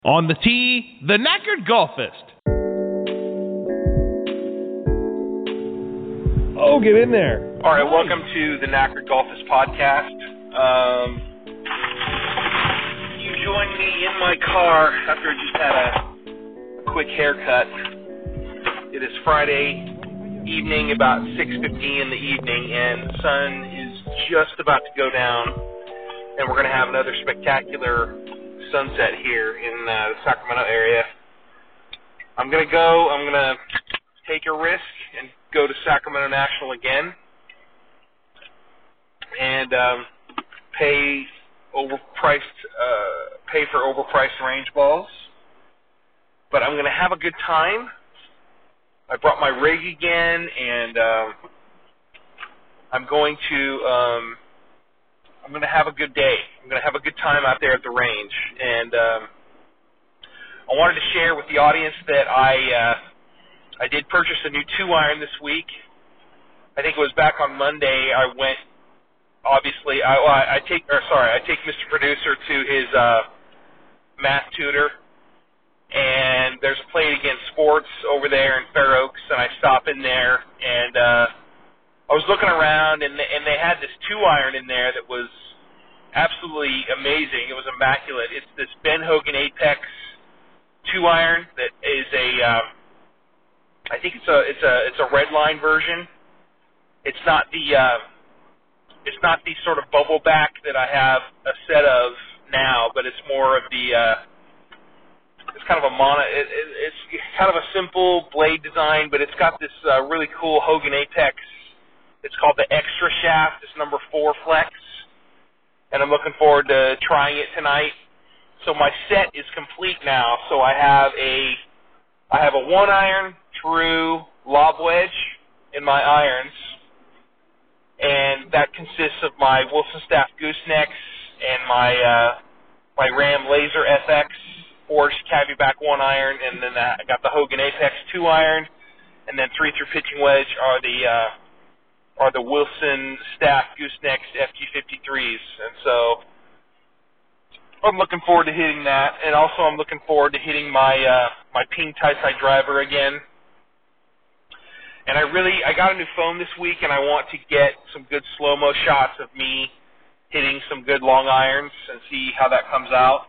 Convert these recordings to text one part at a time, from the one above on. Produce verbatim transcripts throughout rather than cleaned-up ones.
On the tee, the Knackered Golfist. Oh, get in there. All right, nice. Welcome to the Knackered Golfist podcast. Um, you joined me in my car after I just had a, a quick haircut. It is Friday evening, about six fifteen in the evening, and the sun is just about to go down, and we're going to have another spectacular sunset here in uh, the Sacramento area. I'm going to go, I'm going to take a risk and go to Sacramento National again and um, pay overpriced, uh, pay for overpriced range balls. But I'm going to have a good time. I brought my rig again, and um, I'm going to um, I'm going to have a good day. I'm going to have a good time out there at the range. And um, I wanted to share with the audience that I uh, I did purchase a new two iron this week. I think it was back on Monday. I went, obviously, I, well, I take, or sorry, I take Mister Producer to his uh, math tutor, and there's a Play It Again Sports over there in Fair Oaks, and I stop in there, and uh, I was looking around, and, and they had this two iron in there that was absolutely amazing. It was immaculate. It's this Ben Hogan Apex two iron that is a, um, I think it's a it's a it's a red line version. It's not the uh, it's not the sort of bubble back that I have a set of now, but it's more of the uh, it's kind of a mono. It, it, it's kind of a simple blade design, but it's got this uh, really cool Hogan Apex. It's called the Extra Shaft. It's number four flex, and I'm looking forward to trying it tonight. So my set is complete now. So I have a I have a one iron true lob wedge in my irons, and that consists of my Wilson Staff goosenecks and my uh, my Ram Laser F X forged cavi back one iron, and then I got the Hogan Apex two iron, and then three through pitching wedge are the uh, are the Wilson Staff goosenecks F G fifty-threes, and so I'm looking forward to hitting that, and also I'm looking forward to hitting my uh, my Ping Tai Tai driver again. And I really, I got a new phone this week, and I want to get some good slow-mo shots of me hitting some good long irons and see how that comes out.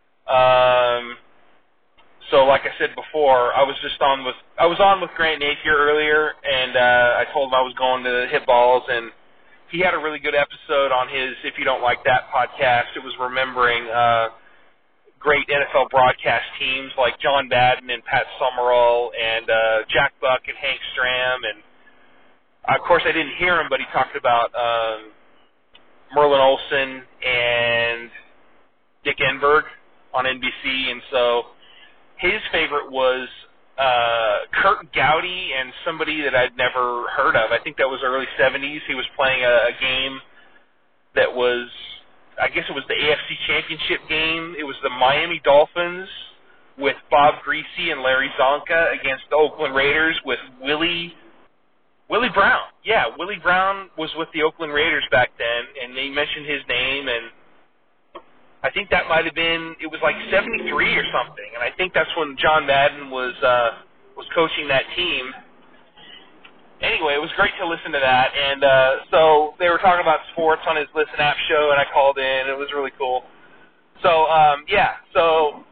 Um, so, like I said before, I was just on with, I was on with Grant Napier earlier, and uh, I told him I was going to hit balls, and he had a really good episode on his If You Don't Like That podcast. It was remembering uh, great N F L broadcast teams like John Madden and Pat Summerall and uh, Jack Buck and Hank Stram. And, of course, I didn't hear him, but he talked about um, Merlin Olsen and Dick Enberg on N B C. And so his favorite was Uh, Kurt Gowdy and somebody that I'd never heard of. I think that was early seventies. He was playing a, a game that was, I guess it was the A F C Championship game. It was the Miami Dolphins with Bob Greasy and Larry Zonka against the Oakland Raiders with Willie Willie Brown. Yeah, Willie Brown was with the Oakland Raiders back then, and they mentioned his name, and I think that might have been, it was like seventy-three or something, and I think that's when John Madden was uh, was coaching that team. Anyway, it was great to listen to that, and uh, so they were talking about sports on his Listen App show, and I called in. It was really cool. So, um, yeah, so,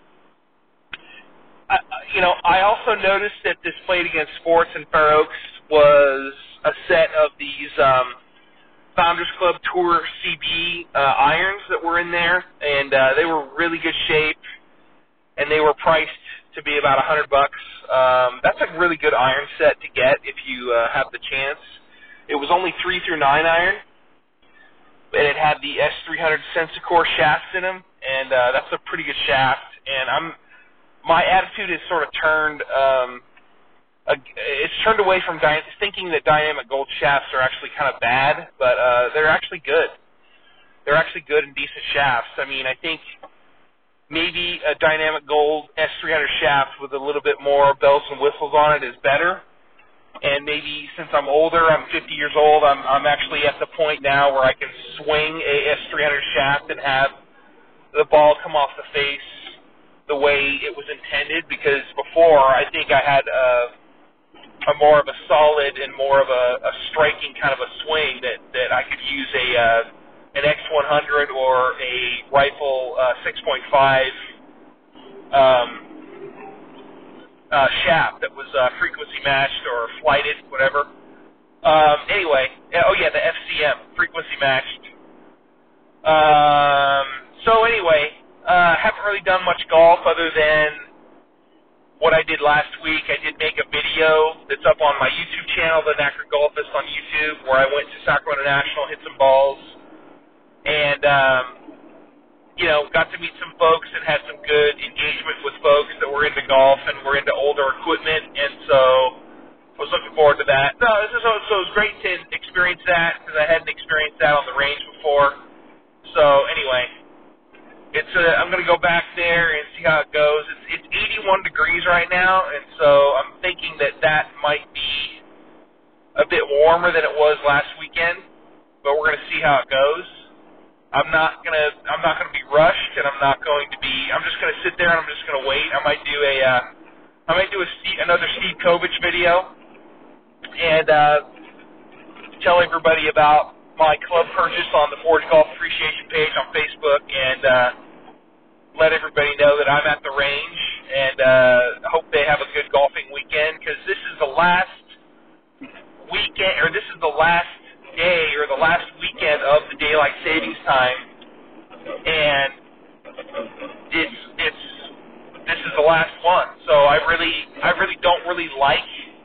I, you know, I also noticed that this Play It Again Sports in Fair Oaks was a set of these um, Founders Club Tour C B uh, irons that were in there, and uh, they were really good shape, and they were priced to be about a hundred bucks. Um, that's a really good iron set to get if you uh, have the chance. It was only three through nine iron, and it had the S three hundred Sensicore shafts in them, and uh, that's a pretty good shaft. And I'm my attitude is sort of turned. Um, It's turned away from dy- thinking that dynamic gold shafts are actually kind of bad, but uh, they're actually good. They're actually good and decent shafts. I mean, I think maybe a dynamic gold S three hundred shaft with a little bit more bells and whistles on it is better. And maybe since I'm older, I'm fifty years old, I'm, I'm actually at the point now where I can swing a S three hundred shaft and have the ball come off the face the way it was intended, because before I think I had a, a more of a solid and more of a, a striking kind of a swing that, that I could use a uh, an X one hundred or a rifle uh, six point five um, uh, shaft that was uh, frequency matched or flighted, whatever. Um, anyway, oh yeah, the F C M, frequency matched. Um, so anyway, uh, haven't really done much golf other than what I did last week. I did make a video that's up on my YouTube channel, The Knackered Golfist on YouTube, where I went to Sacramento National, hit some balls, and, um, you know, got to meet some folks and had some good engagement with folks that were into golf and were into older equipment, and so I was looking forward to that. No, this is, so, so it was great to experience that, because I hadn't experienced that on the range before. So anyway, it's uh, I'm going to go back there and see how it goes. It's, it's eighty-one degrees right now, and so I'm thinking that that might be a bit warmer than it was last weekend. But we're going to see how it goes. I'm not going to I'm not going to be rushed, and I'm not going to be. I'm just going to sit there and I'm just going to wait. I might do a uh, I might do a Steve, another Steve Kovich video and uh, tell everybody about my club purchase on the Forge Golf Appreciation page on Facebook, and uh, let everybody know that I'm at the range, and uh, hope they have a good golfing weekend, because this is the last weekend, or this is the last day, or the last weekend of the daylight savings time, and it's it's this is the last one. So I really I really don't really like.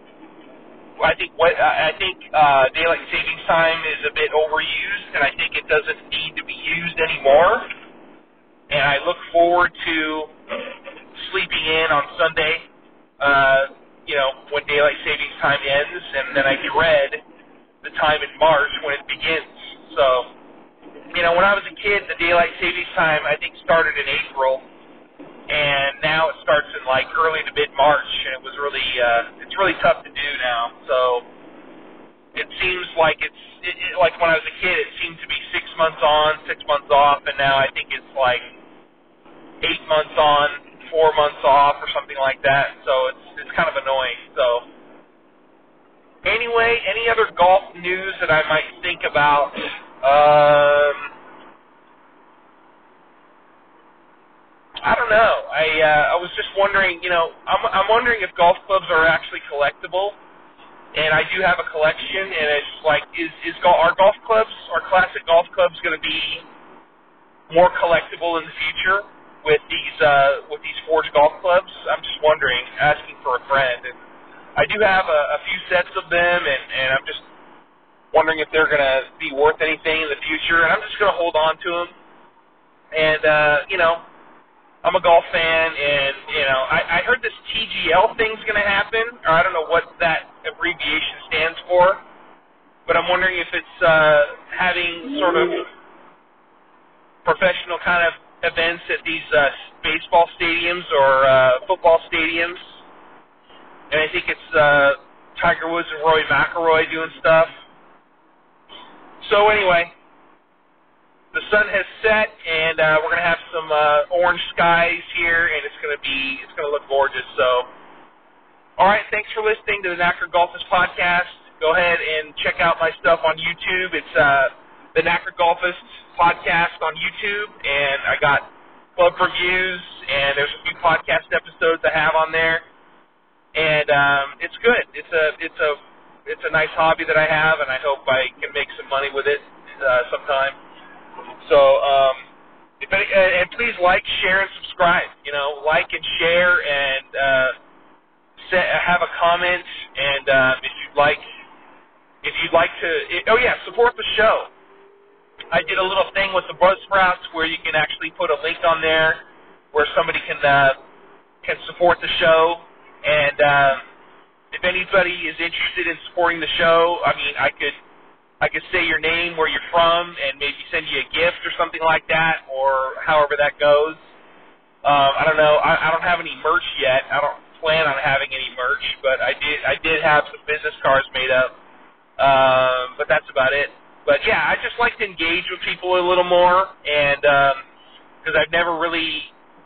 I think what I think uh, daylight savings time is a bit overused, and I think it doesn't need to be used anymore. And I look forward to sleeping in on Sunday, uh, you know, when daylight savings time ends, and then I dread the time in March when it begins. So, you know, when I was a kid, the daylight savings time I think started in April. And now it starts in like early to mid-March, and it was really, uh, it's really tough to do now. So it seems like it's, it, it, like when I was a kid, it seemed to be six months on, six months off, and now I think it's like eight months on, four months off, or something like that. So it's, it's kind of annoying. So anyway, any other golf news that I might think about? Um... I don't know. I uh, I was just wondering, you know, I'm I'm wondering if golf clubs are actually collectible, and I do have a collection, and it's like, is is go- are golf clubs, are classic golf clubs going to be more collectible in the future with these uh, with these Forge golf clubs? I'm just wondering, asking for a friend. And I do have a, a few sets of them, and, and I'm just wondering if they're going to be worth anything in the future, and I'm just going to hold on to them. And uh, you know. I'm a golf fan, and, you know, I, I heard this T G L thing's going to happen, or I don't know what that abbreviation stands for, but I'm wondering if it's uh, having sort of professional kind of events at these uh, baseball stadiums or uh, football stadiums, and I think it's uh, Tiger Woods and Rory McIlroy doing stuff. So anyway, the sun has set, and uh, we're going to have some uh, orange skies here, and it's going to be, it's going to look gorgeous. So, all right, thanks for listening to the Knackered Golfist podcast. Go ahead and check out my stuff on YouTube. It's uh, the Knackered Golfist podcast on YouTube, and I got club reviews, and there's a few podcast episodes I have on there, and um, it's good. It's a, it's a, it's a nice hobby that I have, and I hope I can make some money with it uh, sometime. So, um, if any, uh, and please like, share, and subscribe. You know, like and share, and uh, set, have a comment. And uh, if you'd like, if you'd like to, it, oh yeah, support the show. I did a little thing with the Buzzsprouts where you can actually put a link on there where somebody can uh, can support the show. And uh, if anybody is interested in supporting the show, I mean, I could. I could say your name, where you're from, and maybe send you a gift or something like that, or however that goes. Um, I don't know. I, I don't have any merch yet. I don't plan on having any merch, but I did. I did have some business cards made up, um, but that's about it. But yeah, I just like to engage with people a little more, and because um, I've never really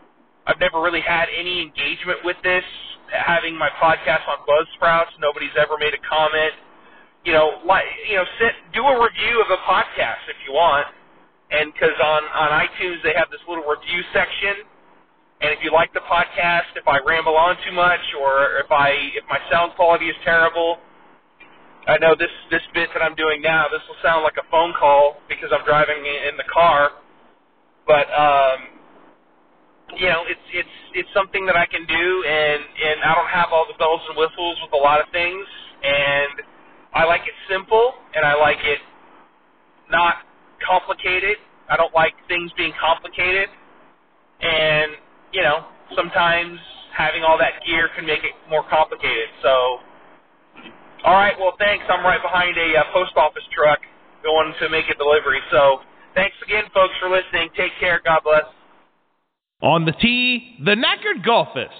I've never really had any engagement with this, having my podcast on Buzzsprouts. Nobody's ever made a comment. You know, like, you know, sit, do a review of a podcast if you want. And because on, on iTunes they have this little review section. And if you like the podcast, if I ramble on too much, or if I if my sound quality is terrible, I know this this bit that I'm doing now, this will sound like a phone call because I'm driving in the car. But um, you know, it's it's it's something that I can do, and and I don't have all the bells and whistles with a lot of things, and I like it simple, and I like it not complicated. I don't like things being complicated, and you know, sometimes having all that gear can make it more complicated. So, all right, well, thanks. I'm right behind a uh, post office truck going to make a delivery. So, thanks again, folks, for listening. Take care. God bless. On the tee, the Knackered Golfist.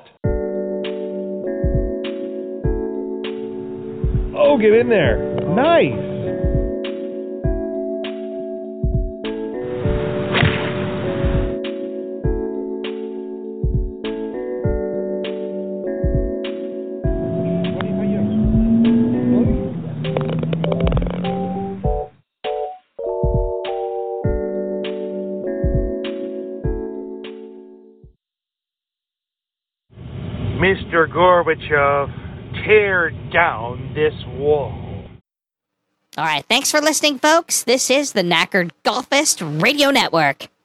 Oh, get in there. Nice. Mister Gorbachev, tear down this wall. All right, thanks for listening, folks. This is the Knackered Golfist Radio Network.